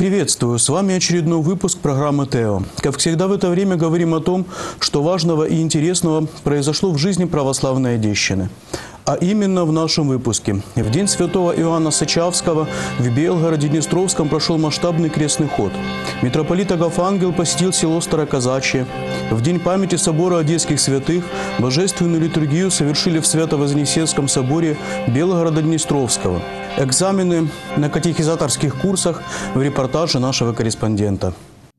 Приветствую! С вами очередной выпуск программы ТЭО. Как всегда в это время говорим о том, что важного и интересного произошло в жизни православной Одещины. А именно в нашем выпуске. В день святого Иоанна Сычавского в Белгороде-Днестровском прошел масштабный крестный ход. Митрополит Агафангел посетил село Староказачье. В день памяти собора Одесских святых божественную литургию совершили в Свято-Вознесенском соборе Белгорода-Днестровского. Экзамены на катехизаторских курсах в репортаже нашего корреспондента.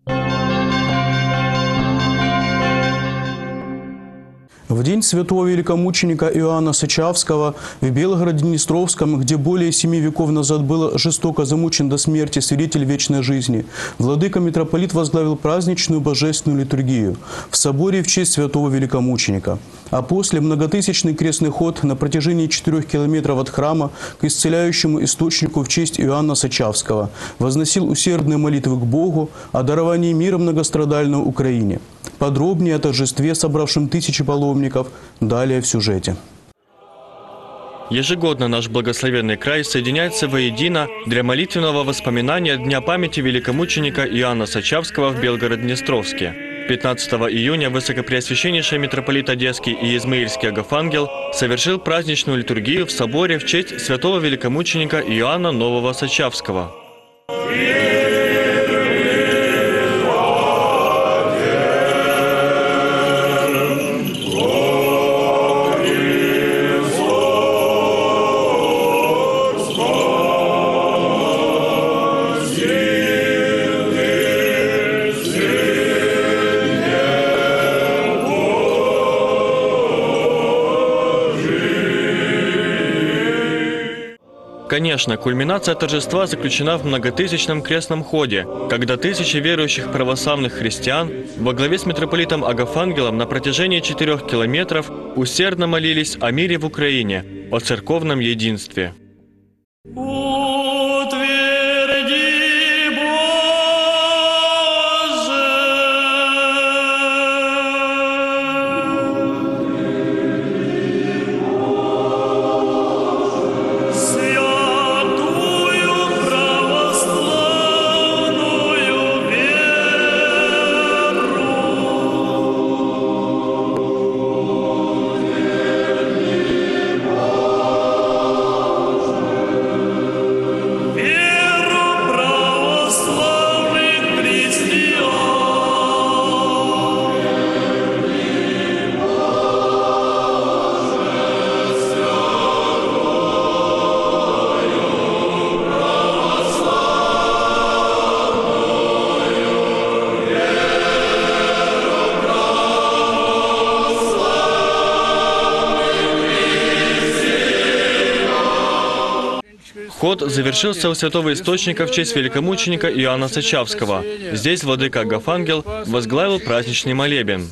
В день святого великомученика Иоанна Сычавского в Белгороде-Днестровском, где более 7 веков назад был жестоко замучен до смерти свидетель вечной жизни, владыка-митрополит возглавил праздничную божественную литургию в соборе в честь святого великомученика. А после многотысячный крестный ход на протяжении 4 километров от храма к исцеляющему источнику в честь Иоанна Сычавского возносил усердные молитвы к Богу о даровании мира многострадальной Украине. Подробнее о торжестве, собравшем тысячи паломников, далее в сюжете. Ежегодно наш благословенный край соединяется воедино для молитвенного воспоминания Дня памяти великомученика Иоанна Сычавского в Белгород-Днестровске. 15 июня высокопреосвященнейший митрополит Одесский и Измаильский Агафангел совершил праздничную литургию в соборе в честь святого великомученика Иоанна Нового Сычавского. Конечно, кульминация торжества заключена в многотысячном крестном ходе, когда тысячи верующих православных христиан во главе с митрополитом Агафангелом на протяжении 4 километров усердно молились о мире в Украине, о церковном единстве. Ход завершился у святого источника в честь великомученика Иоанна Сычавского. Здесь владыка Агафангел возглавил праздничный молебен.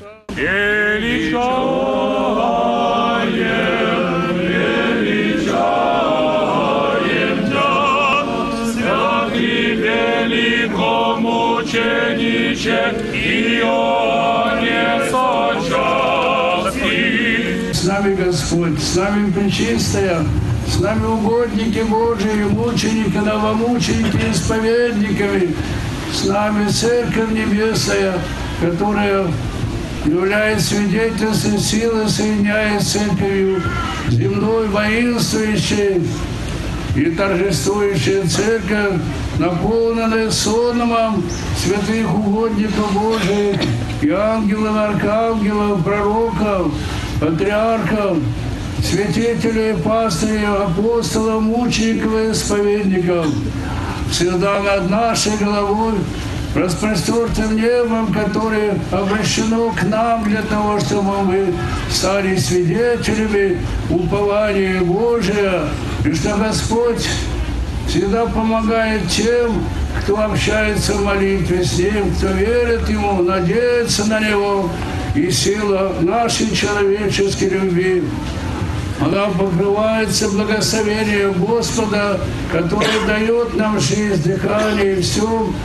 С нами Господь, с нами Пречистая, с нами угодники Божии, мученики, новомученики, исповедниками. С нами Церковь Небесная, которая является свидетельством силы, соединяет с Церковью земной, воинствующей и торжествующая Церковь, наполненная сонмом святых угодников Божиих и ангелов, архангелов, пророков, патриархов, святителей, пастырей, апостолов, мучеников и исповедников. Всегда над нашей головой распростертым небом, которое обращено к нам для того, чтобы мы стали свидетелями упования Божия, и что Господь всегда помогает тем, кто общается в молитве с Ним, кто верит Ему, надеется на Него, и сила нашей человеческой любви. Она покрывается благословением Господа, который дает нам жизнь, дыхание и все.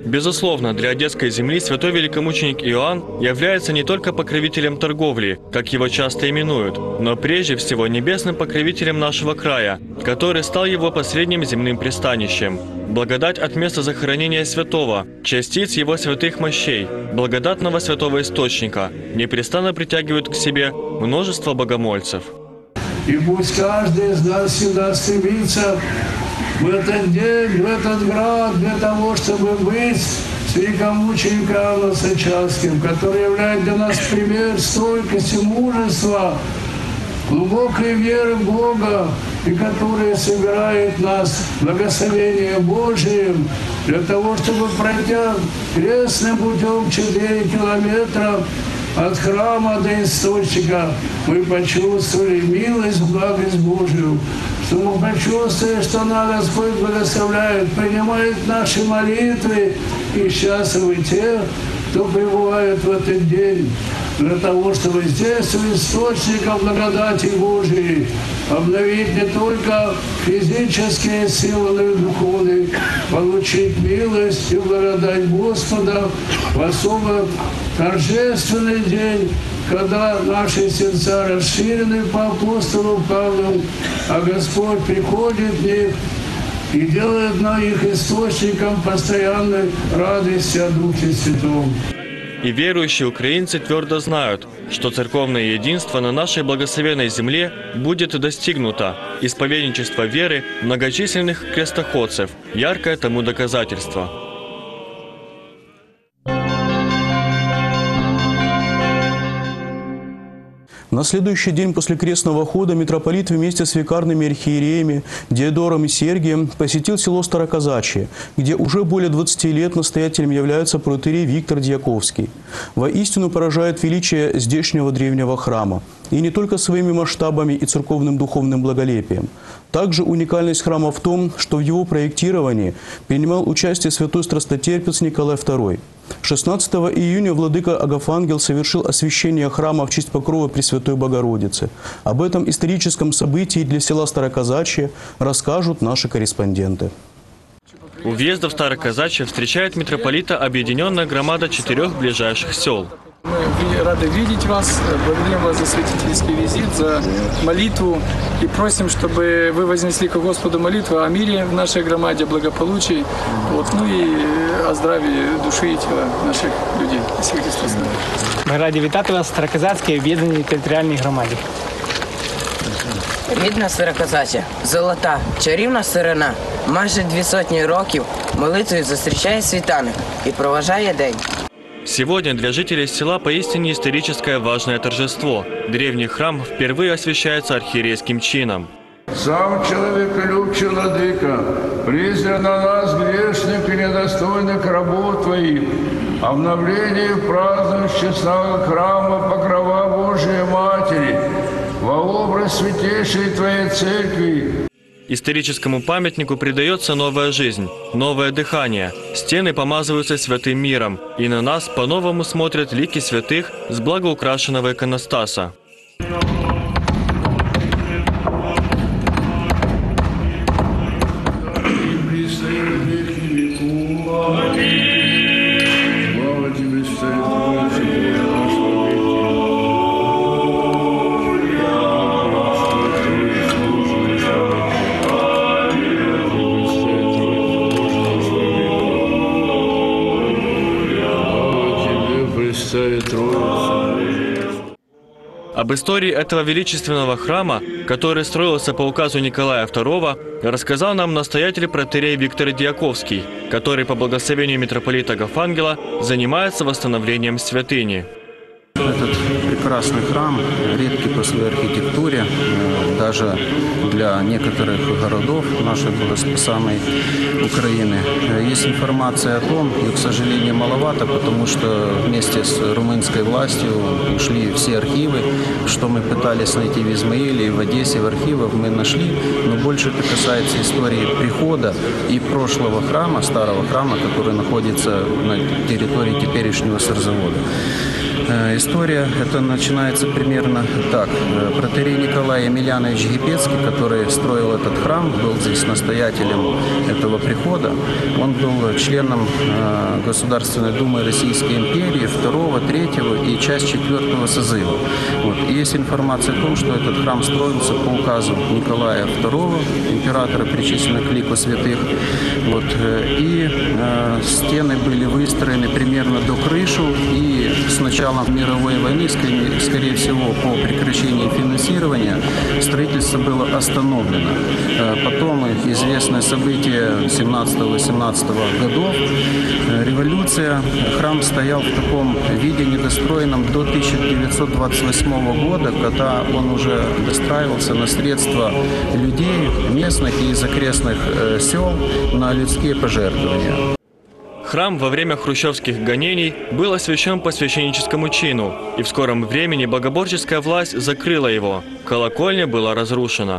Безусловно, для одесской земли святой великомученик Иоанн является не только покровителем торговли, как его часто именуют, но прежде всего небесным покровителем нашего края, который стал его последним земным пристанищем. Благодать от места захоронения святого, частиц его святых мощей, благодатного святого источника непрестанно притягивают к себе множество богомольцев. И пусть каждый из нас всегда стремится в этот день, в этот град, для того, чтобы быть с великомучеником Иоанном Сочавским, который является для нас пример стойкости, мужества, глубокой веры в Бога, и который собирает нас благословением Божиим, для того, чтобы, пройдя крестным путем 4 километра, от храма до источника, мы почувствовали милость, благость Божию, что мы почувствовали, что нас Господь благословляет, принимает наши молитвы, и счастливы те, кто пребывает в этот день, для того, чтобы здесь у источника благодати Божией обновить не только физические силы, но и духовные, получить милость и благодать Господа в особо торжественный день, когда наши сердца расширены по апостолу Павлу, а Господь приходит в них и делает на их источником постоянной радости о Духе Святом. И верующие украинцы твердо знают, что церковное единство на нашей благословенной земле будет достигнуто. Исповедничество веры многочисленных крестоходцев – яркое тому доказательство. На следующий день после крестного хода митрополит вместе с викарными архиереями Диодором и Сергием посетил село Староказачье, где уже более 20 лет настоятелем является протоиерей Виктор Дьяковский. Воистину поражает величие здешнего древнего храма. И не только своими масштабами и церковным духовным благолепием. Также уникальность храма в том, что в его проектировании принимал участие святой страстотерпец Николай II. 16 июня владыка Агафангел совершил освящение храма в честь покрова Пресвятой Богородицы. Об этом историческом событии для села Староказачье расскажут наши корреспонденты. У въезда в Староказачье встречает митрополита объединенная громада 4 ближайших сел. Мы рады видеть вас, благодарим вас за святительский визит, за молитву и просим, чтобы вы вознесли к Господу молитву о мире в нашей громаде, о благополучии, ну и о здравии души и тела наших людей. Спасибо, Христос. Ми раді вітати вас в Староказацькій об'єднаній територіальній громаді. Рідна Староказача, золота, чарівна сирена, майже 200 років молитвою зустрічає світанок і проважає день. Сегодня для жителей села поистине историческое важное торжество. Древний храм впервые освящается архиерейским чином. Сам человеколюбчий владыка, призря на нас, грешных и недостойных работ Твоих, обновление празднуешь честного храма покрова Божией Матери, во образ святейшей Твоей Церкви. Историческому памятнику придается новая жизнь, новое дыхание. Стены помазываются святым миром, и на нас по-новому смотрят лики святых с благоукрашенного иконостаса. Об истории этого величественного храма, который строился по указу Николая II, рассказал нам настоятель протоиерей Виктор Дьяковский, который по благословению митрополита Агафангела занимается восстановлением святыни. Этот прекрасный храм редкий по своей архитектуре, даже для некоторых городов нашей богоспасаемой Украины. Есть информация о том, и, к сожалению, маловато, потому что вместе с румынской властью ушли все архивы, что мы пытались найти в Измаиле, в Одессе, в архивах мы нашли, но больше это касается истории прихода и прошлого храма, старого храма, который находится на территории теперешнего сырзавода. История это начинается примерно так. Протоиерей Николай Емельянович Иванович Гипецкий, который строил этот храм, был здесь настоятелем этого прихода. Он был членом Государственной Думы Российской империи 2, 3 и часть 4 созыва. Вот. И есть информация о том, что этот храм строился по указу Николая II, императора, причисленного к лику святых. Вот. И стены были выстроены примерно до крыши, и с началом мировой войны, скорее всего, по прекращении финансирования, строительство было остановлено. Потом известное событие 17-18 годов, революция. Храм стоял в таком виде недостроенном до 1928 года, когда он уже достраивался на средства людей, местных и из окрестных сел, на людские пожертвования. Храм во время хрущевских гонений был освящен по священническому чину, и в скором времени богоборческая власть закрыла его. Колокольня была разрушена.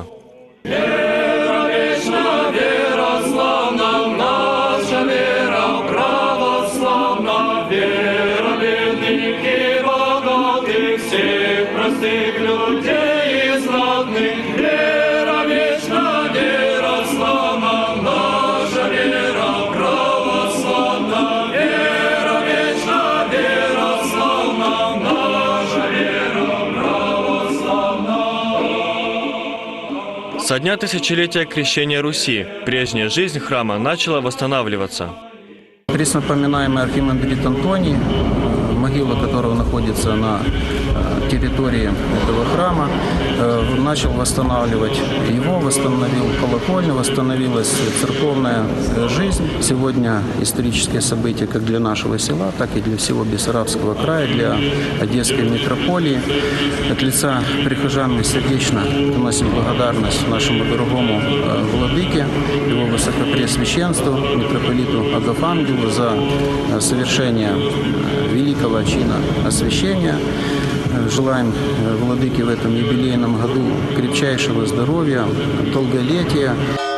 Со дня тысячелетия крещения Руси прежняя жизнь храма начала восстанавливаться. Преснопоминаемый архимандрит Антоний, могила которого находится на территории этого храма, начал восстанавливать его, восстановил колокольню, восстановилась церковная жизнь. Сегодня исторические события как для нашего села, так и для всего Бессарабского края, для Одесской митрополии. От лица прихожан мы сердечно приносим благодарность нашему дорогому владыке, его высокопреосвященству, митрополиту Агафангелу за совершение великого чина освящения. Желаем владыке в этом юбилейном году крепчайшего здоровья, долголетия.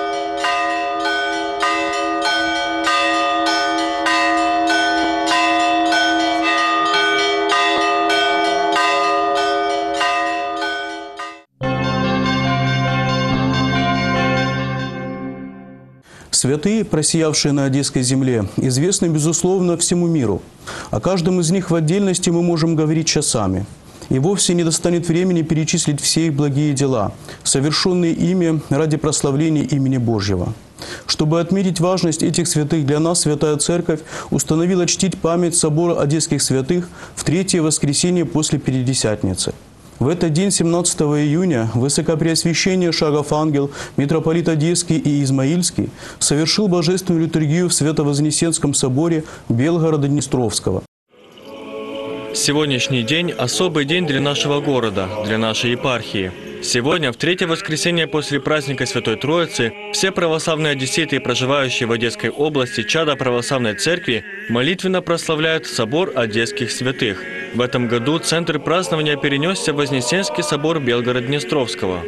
Святые, просиявшие на Одесской земле, известны, безусловно, всему миру. О каждом из них в отдельности мы можем говорить часами. И вовсе не достанет времени перечислить все их благие дела, совершенные ими ради прославления имени Божьего. Чтобы отметить важность этих святых для нас, Святая Церковь установила чтить память собора Одесских святых в третье воскресенье после Пятидесятницы. В этот день, 17 июня, Высокопреосвященнейший Шагафангел, митрополит Одесский и Измаильский, совершил божественную литургию в Свято-Вознесенском соборе Белгорода-Днестровского. Сегодняшний день – особый день для нашего города, для нашей епархии. Сегодня, в третье воскресенье после праздника Святой Троицы, все православные одесситы, проживающие в Одесской области, чада православной церкви, молитвенно прославляют собор Одесских святых. В этом году центр празднования перенесся в Вознесенский собор Белгорода-Днестровского.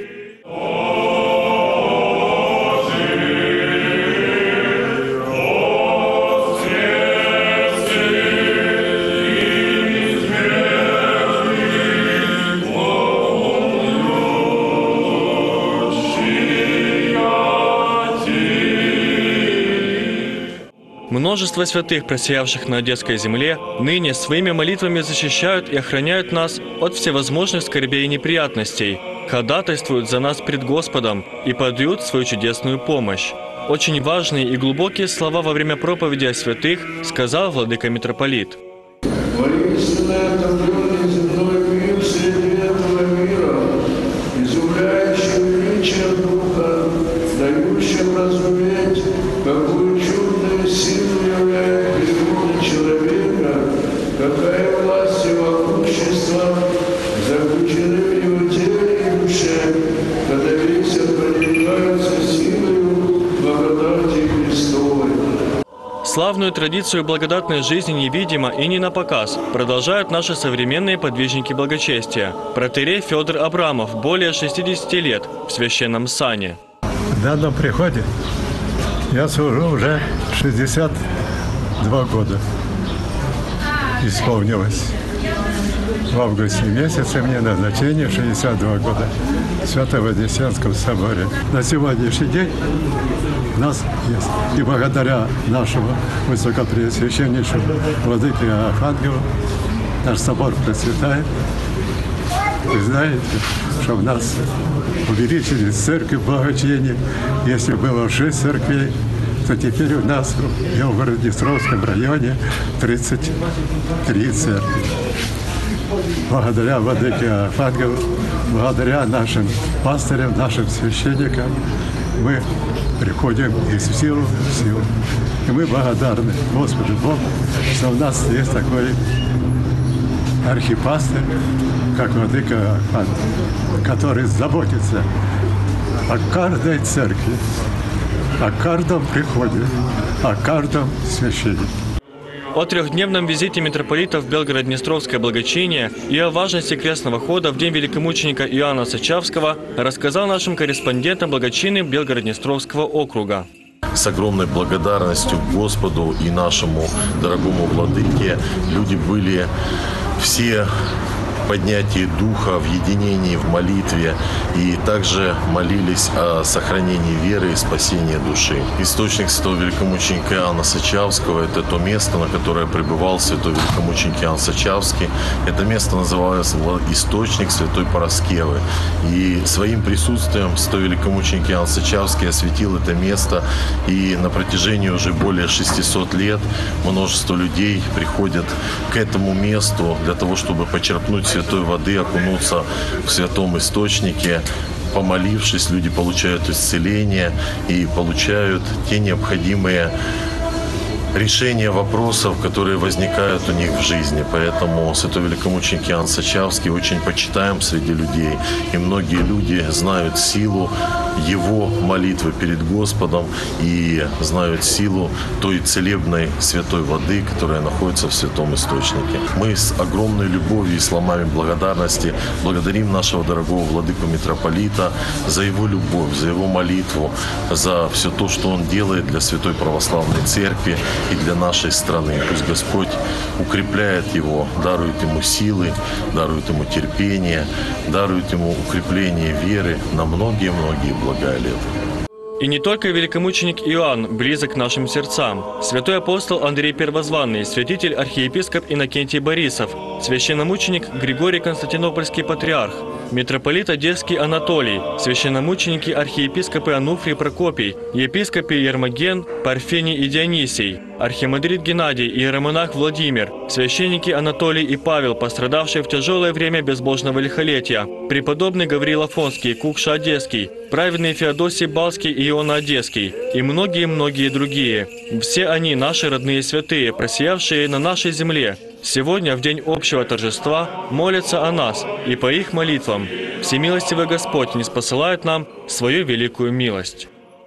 Множество святых, просиявших на Одесской земле, ныне своими молитвами защищают и охраняют нас от всевозможных скорбей и неприятностей, ходатайствуют за нас пред Господом и подают свою чудесную помощь. Очень важные и глубокие слова во время проповеди о святых сказал владыка митрополит. Воистину отомленный земной мир среди этого мира, изумляющий величием Духа, дающим разуметь, какую чудную силу являет природа человека, какая власть и могущество заключены в его теле и душе, когда весь проникается силою благодати Христовой. Славную традицию благодатной жизни невидимо и не на показ продолжают наши современные подвижники благочестия. Протоиерей Федор Абрамов более 60 лет в священном сане. В данном приходе я служу уже 62 года. Исполнилось в августе месяце мне назначение 62 года. Свято-Вознесенском соборе. На сегодняшний день у нас есть, и благодаря нашему высокопреосвященнейшему владыке Архангелу, наш собор процветает. Вы знаете, что у нас увеличились церкви в благочинии. Если было 6 церквей, то теперь у нас в Белгород-Днестровском районе 33 церкви. Благодаря владыке Архангелу, благодаря нашим пастырям, нашим священникам, мы приходим из силы в силу. И мы благодарны Господу Богу, что у нас есть такой архипастырь, как владыка Архангел, который заботится о каждой церкви, о каждом приходе, о каждом священнике. О трехдневном визите митрополита в Белгород-Днестровское благочиние и о важности крестного хода в день великомученика Иоанна Сычавского рассказал нашим корреспондентам благочинный Белгород-Днестровского округа. С огромной благодарностью Господу и нашему дорогому владыке люди были все в поднятии духа, в единении, в молитве и также молились о сохранении веры и спасении души. Источник святого великомученика Иоанна Сычавского – это то место, на которое пребывал святой великомученик Иоанн Сычавский. Это место называлось источник святой Параскевы. И своим присутствием святой великомученик Иоанн Сычавский осветил это место. И на протяжении уже более 600 лет множество людей приходят к этому месту для того, чтобы почерпнуть святой воды, окунуться в святом источнике. Помолившись, люди получают исцеление и получают те необходимые решения вопросов, которые возникают у них в жизни. Поэтому святой великомученик Иоанн Сычавский очень почитаем среди людей. И многие люди знают силу его молитвы перед Господом и знают силу той целебной святой воды, которая находится в святом источнике. Мы с огромной любовью и словами благодарности благодарим нашего дорогого владыку митрополита за его любовь, за его молитву, за все то, что он делает для Святой Православной Церкви и для нашей страны. Пусть Господь укрепляет его, дарует ему силы, дарует ему терпение, дарует ему укрепление веры на многие-многие блага лет. И не только великомученик Иоанн близок к нашим сердцам. Святой апостол Андрей Первозванный, святитель архиепископ Иннокентий Борисов, священномученик Григорий Константинопольский патриарх, митрополит Одесский Анатолий, священномученики архиепископы Ануфрий Прокопий, епископы Ермоген, Парфений и Дионисий, архимандрит Геннадий и иеромонах Владимир, священники Анатолий и Павел, пострадавшие в тяжелое время безбожного лихолетия, преподобный Гавриил Афонский, Кукша Одесский, праведный Феодосий Балский и Иона Одесский и многие-многие другие. Все они наши родные святые, просиявшие на нашей земле. Сегодня, в день общего торжества, молятся о нас, и по их молитвам всемилостивый Господь ниспосылает нам свою великую милость.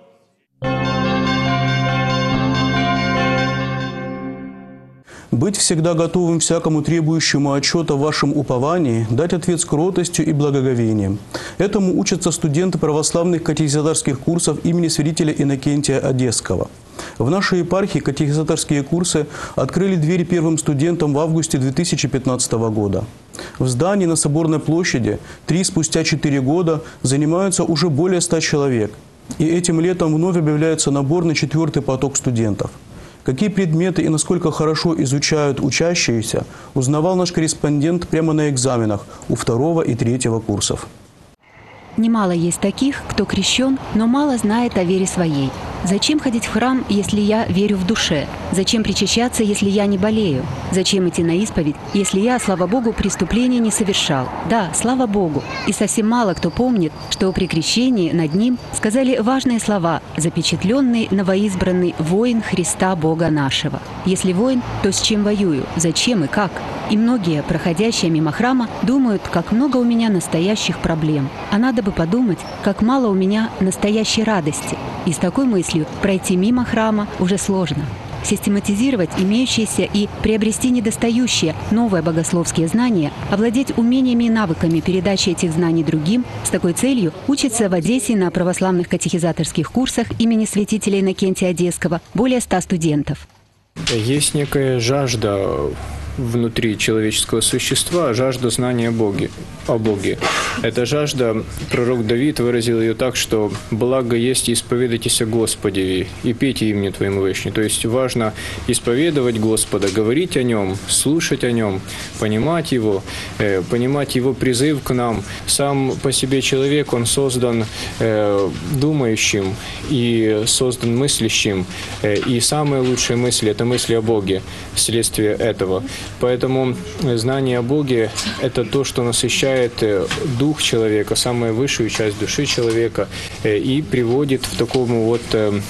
Быть всегда готовым всякому требующему отчета в вашем уповании, дать ответ с кротостью и благоговением. Этому учатся студенты православных катехизаторских курсов имени святителя Иннокентия Одесского. В нашей епархии катехизаторские курсы открыли двери первым студентам в августе 2015 года. В здании на Соборной площади спустя 4 года занимаются уже более 100 человек. И этим летом вновь объявляется набор на 4-й поток студентов. Какие предметы и насколько хорошо изучают учащиеся, узнавал наш корреспондент прямо на экзаменах у 2-го и 3-го курсов. Немало есть таких, кто крещен, но мало знает о вере своей. Зачем ходить в храм, если я верю в душе? Зачем причащаться, если я не болею? Зачем идти на исповедь, если я, слава Богу, преступления не совершал? Да, слава Богу. И совсем мало кто помнит, что при крещении над ним сказали важные слова, запечатленный новоизбранный воин Христа Бога нашего. Если воин, то с чем воюю? Зачем и как? И многие, проходящие мимо храма, думают, как много у меня настоящих проблем. А надо бы подумать, как мало у меня настоящей радости. И с такой мыслью пройти мимо храма уже сложно. Систематизировать имеющиеся и приобрести недостающие новые богословские знания, овладеть умениями и навыками передачи этих знаний другим, с такой целью учатся в Одессе на православных катехизаторских курсах имени святителя Иннокентия Одесского более 100 студентов. Есть некая жажда внутри человеческого существа жажда знания о Боге. Эта жажда, пророк Давид выразил ее так, что «благо есть исповедайтесь о Господе и пейте имени Твоему вещи». То есть важно исповедовать Господа, говорить о Нем, слушать о Нем, понимать Его призыв к нам. Сам по себе человек, он создан думающим и создан мыслящим. И самые лучшие мысли – это мысли о Боге, вследствие этого. Поэтому знание о Боге – это то, что насыщает дух человека, самую высшую часть души человека, и приводит к такому вот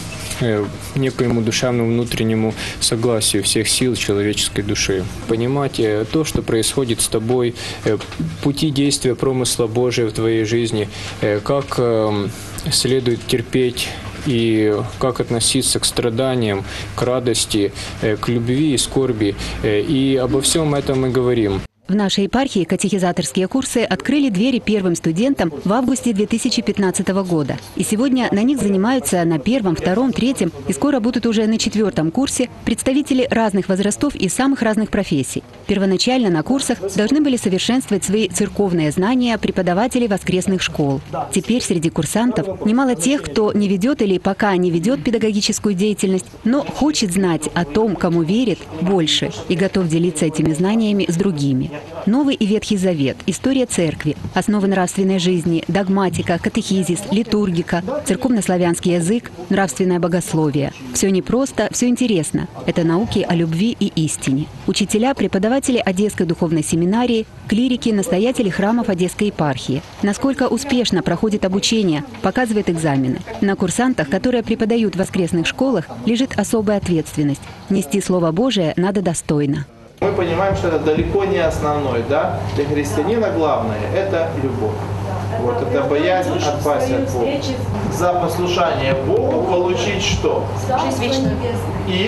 некоему душевному внутреннему согласию всех сил человеческой души. Понимать то, что происходит с тобой, пути действия промысла Божия в твоей жизни, как следует терпеть и как относиться к страданиям, к радости, к любви и скорби. И обо всем этом мы говорим. В нашей епархии катехизаторские курсы открыли двери первым студентам в августе 2015 года. И сегодня на них занимаются на первом, втором, третьем и скоро будут уже на четвертом курсе представители разных возрастов и самых разных профессий. Первоначально на курсах должны были совершенствовать свои церковные знания преподаватели воскресных школ. Теперь среди курсантов немало тех, кто не ведет или пока не ведет педагогическую деятельность, но хочет знать о том, кому верит, больше и готов делиться этими знаниями с другими. Новый и Ветхий Завет, история церкви, основы нравственной жизни, догматика, катехизис, литургика, церковно-славянский язык, нравственное богословие. Все непросто, все интересно. Это науки о любви и истине. Учителя, преподаватели Одесской духовной семинарии, клирики, настоятели храмов Одесской епархии. Насколько успешно проходит обучение, показывает экзамены. На курсантах, которые преподают в воскресных школах, лежит особая ответственность. Нести Слово Божие надо достойно. Мы понимаем, что это далеко не основное, да? Для христианина главное – это любовь. Вот это боязнь отпасть от Бога. За послушание Богу получить что? Жизнь вечную. И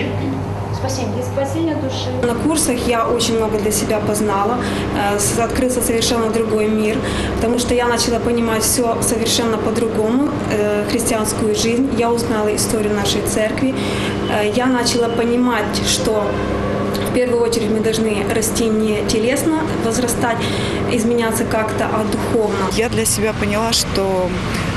спасение души. На курсах я очень много для себя познала, открылся совершенно другой мир, потому что я начала понимать все совершенно по-другому, христианскую жизнь. Я узнала историю нашей церкви. Я начала понимать, что в первую очередь мы должны расти не телесно, возрастать, изменяться как-то, а духовно. Я для себя поняла, что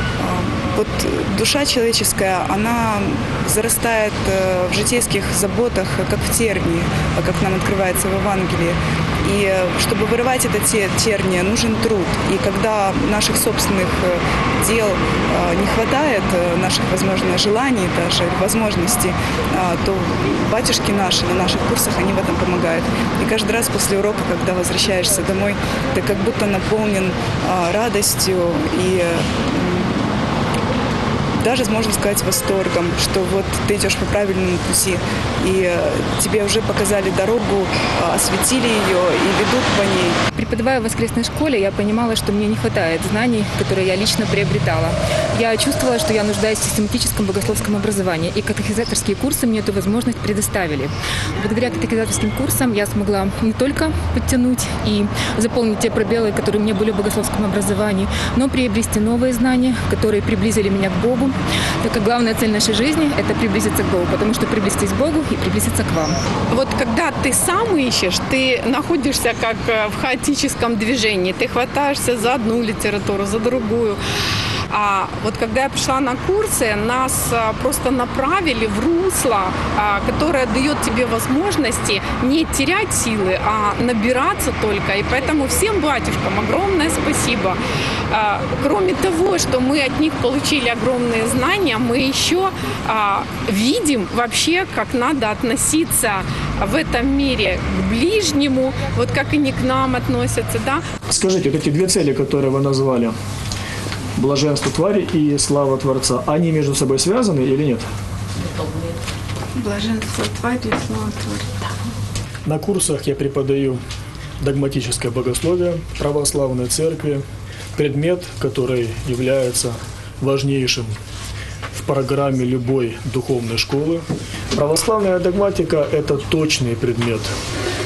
вот душа человеческая, она зарастает в житейских заботах, как в тернии, как нам открывается в Евангелии. И чтобы вырывать это терние, нужен труд. И когда наших собственных дел не хватает, наших, возможно, желаний даже, возможностей, то батюшки наши на наших курсах, они в этом помогают. И каждый раз после урока, когда возвращаешься домой, ты как будто наполнен радостью и даже, можно сказать, восторгом, что вот ты идешь по правильному пути, и тебе уже показали дорогу, осветили ее и ведут по ней. Преподавая в воскресной школе, я понимала, что мне не хватает знаний, которые я лично приобретала. Я чувствовала, что я нуждаюсь в систематическом богословском образовании, и катехизаторские курсы мне эту возможность предоставили. Благодаря катехизаторским курсам я смогла не только подтянуть и заполнить те пробелы, которые у меня были в богословском образовании, но приобрести новые знания, которые приблизили меня к Богу, так как главная цель нашей жизни – это приблизиться к Богу, потому что приблизитесь к Богу и приблизиться к вам. Вот когда ты сам ищешь, ты находишься как в хаотическом движении, ты хватаешься за одну литературу, за другую. А вот когда я пришла на курсы, нас просто направили в русло, которое дает тебе возможности не терять силы, а набираться только. И поэтому всем батюшкам огромное спасибо. Кроме того, что мы от них получили огромные знания, мы еще видим вообще, как надо относиться в этом мире к ближнему, вот как они к нам относятся, да? Скажите, вот эти две цели, которые вы назвали, блаженство твари и слава Творца, они между собой связаны или нет? Блаженство твари и слава Творца. На курсах я преподаю догматическое богословие православной церкви, предмет, который является важнейшим в программе любой духовной школы. Православная догматика – это точный предмет.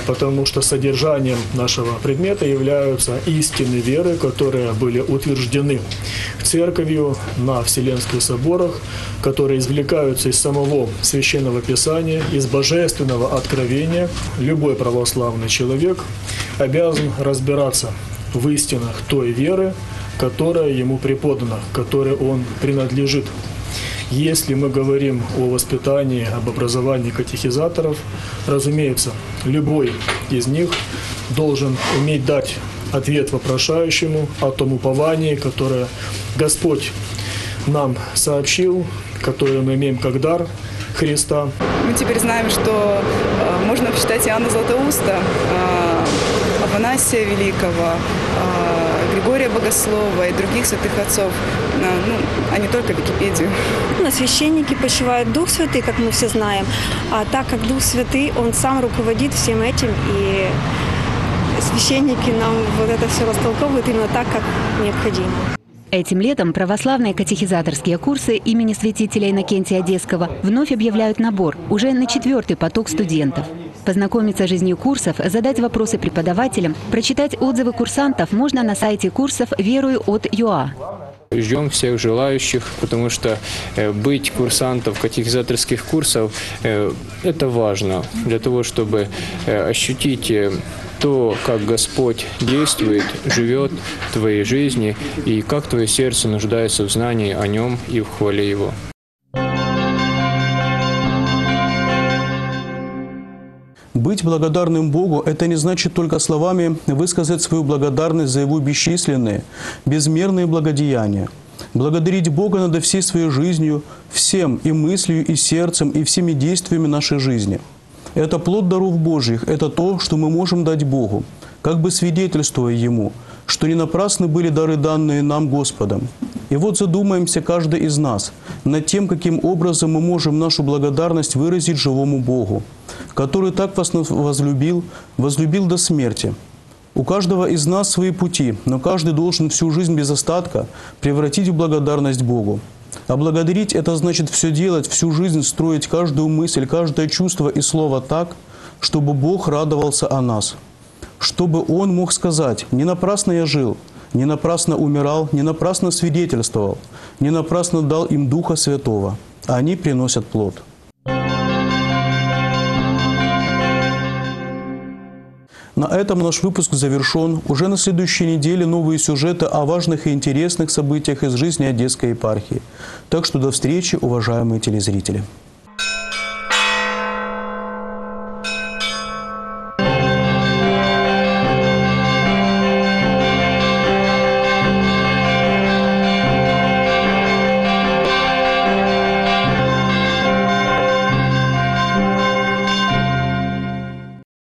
потому что содержанием нашего предмета являются истины веры, которые были утверждены Церковью на Вселенских соборах, которые извлекаются из самого Священного Писания, из божественного откровения. Любой православный человек обязан разбираться в истинах той веры, которая ему преподана, которой он принадлежит. Если мы говорим о воспитании, об образовании катехизаторов, разумеется, любой из них должен уметь дать ответ вопрошающему о том уповании, которое Господь нам сообщил, которое мы имеем как дар Христа. Мы теперь знаем, что можно почитать Иоанна Златоуста, Афанасия Великого, Григория Богослова и других святых отцов, а не только Википедию. На священнике почивает Дух Святый, как мы все знаем, а так как Дух Святый, Он сам руководит всем этим, и священники нам вот это все растолковывают именно так, как необходимо. Этим летом православные катехизаторские курсы имени святителя Иннокентия Одесского вновь объявляют набор уже на 4-й поток студентов. Познакомиться с жизнью курсов, задать вопросы преподавателям, прочитать отзывы курсантов можно на сайте курсов «Верую.от.ua». Ждем всех желающих, потому что быть курсантом катехизаторских курсов – это важно для того, чтобы ощутить то, как Господь действует, живет в твоей жизни и как твое сердце нуждается в знании о Нем и в хвале Его. Быть благодарным Богу – это не значит только словами высказать свою благодарность за Его бесчисленные, безмерные благодеяния. Благодарить Бога надо всей своей жизнью, всем и мыслью, и сердцем, и всеми действиями нашей жизни. Это плод даров Божьих, это то, что мы можем дать Богу, как бы свидетельствуя Ему, что не напрасны были дары, данные нам Господом. И вот задумаемся каждый из нас над тем, каким образом мы можем нашу благодарность выразить живому Богу, который так вас возлюбил до смерти. У каждого из нас свои пути, но каждый должен всю жизнь без остатка превратить в благодарность Богу. А благодарить – это значит все делать, всю жизнь строить каждую мысль, каждое чувство и слово так, чтобы Бог радовался о нас. Чтобы Он мог сказать: «Не напрасно я жил, не напрасно умирал, не напрасно свидетельствовал, не напрасно дал им Духа Святого». Они приносят плод. На этом наш выпуск завершен. Уже на следующей неделе новые сюжеты о важных и интересных событиях из жизни Одесской епархии. Так что до встречи, уважаемые телезрители.